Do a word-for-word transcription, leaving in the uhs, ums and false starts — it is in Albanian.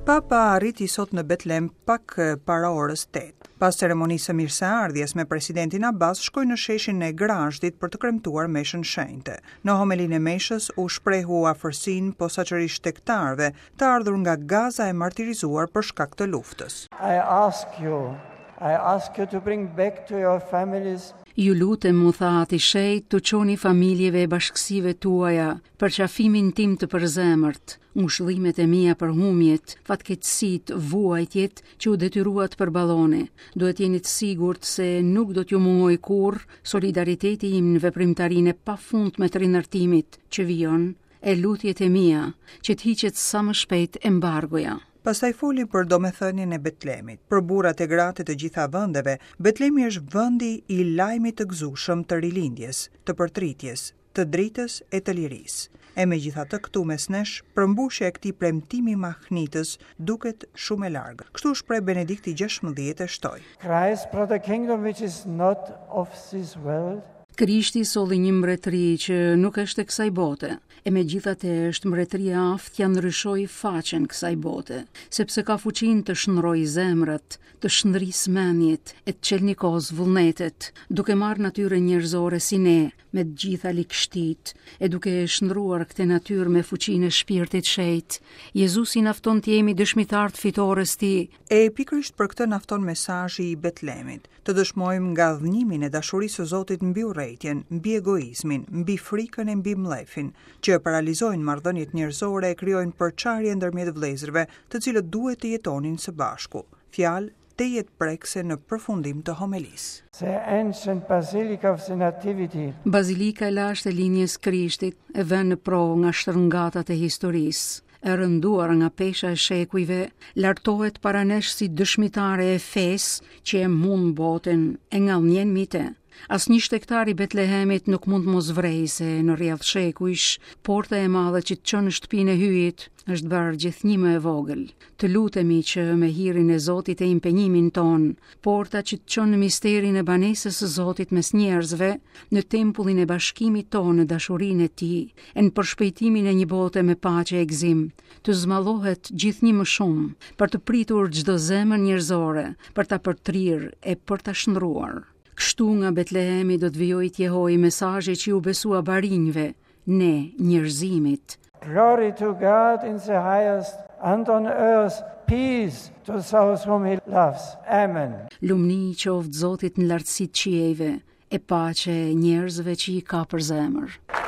Papa arriti sot në Betlem pak para orës tetë. Pas ceremonisë së mirëseardhjes me presidentin Abbas, shkoi në sheshin e Grazhdit për të kremtuar meshën shenjte. Në homelinë e meshës u shprehu afërsinë posaçërisht tektarëve të ardhur nga Gaza e martirizuar për shkak të luftës. I ask you, I ask you to bring back to your families. Ju lutem, mu tha ati shejt, të qoni familjeve e bashkësive tuaja, për qafimin tim të përzemërt, ngushëllimet e mia për humjet, fatkeqësit, vuajtjet që u detyruat për ballone. Duhet jeni të sigurt se nuk do t'ju mungoj kurrë solidariteti im në veprimtarinë e pafundme të rinërtimit që vijon, e lutjet e mia që të hiqet sa më shpejt embargoja. Pastaj foli për domethënien e Betlemit. Për burrat e gratë të gjitha vendeve, Betlemi është vendi i lajmit të gëzueshëm të rilindjes, të përtritjes, të dritës e të lirisë. E megjithatë këtu mes nesh, përmbushja e këtij premtimi mahnitës duket shumë e largët. Kështu shpreh Benedikti gjashtëdhjetë e shtoi. Christ brought a kingdom which is not of this world. Krishti solli një mbretëri që nuk është e kësaj bote, e megjithatë është mbretëria aftë t'ia ndryshojë faqen kësaj bote, sepse ka fuqinë të shndrojë zemrat, të shndrisë mendjet, e të çelnikos vullnetet, duke marrë natyrën njerëzore si ne, me të gjitha likështit, e duke shndruar këtë natyrë me fuqinë e shpirtit shenjtë. Jezusi na fton të jemi dëshmitar të fitores tij. E pikërisht për këtë na fton mesazhi i Betlemit, të dëshmojmë nga dhënimin e dashurisë së Zotit mbi urrejtjen, mbi egoizmin, mbi frikën e mbi mllefin, që paralizojnë marrëdhëniet njerëzore e krijojnë përçarje ndërmjet vëllezërve, të cilët duhet të jetonin së bashku. Fjalë te jetë prekse në përfundim të homelisë. The ancient Basilica of the Nativity. Bazilika e lashtë e linjes Krishtit e vënë në provë nga shtrëngatat e historisë. E rënduar nga pesha e shekujve, lartohet para nesh si dëshmitare e fesë që e mund botën e ngallnjen mite. Asnjë shtektar i Betlehemit nuk mund mos vrejë se në rrjedh shekujsh, porta e madhe që të çon në shtëpinë e hyjit është bërë gjithnjë më e vogël. Të lutemi që me hirin e Zotit e impenjimin ton, porta që të çon në misterin e banesës së Zotit mes njerëzve, në tempullin e bashkimit ton në dashurinë e Tij, e në përshpejtimin e një bote me paqe e gëzim, të zmallohet gjithnjë më shumë për të pritur çdo zemër njerëzore, për ta përtrirë e për ta shndruar. Kështu nga Betlehemi do të vijojë të jehoj mesazhi që u besua barinjve, ne njerëzimit. Glory to God in the highest, and on earth peace to those whom he loves. Amen. Lumni qoftë Zotit në lartësitë qiejve, e paqe njerëzve që i ka për zemër.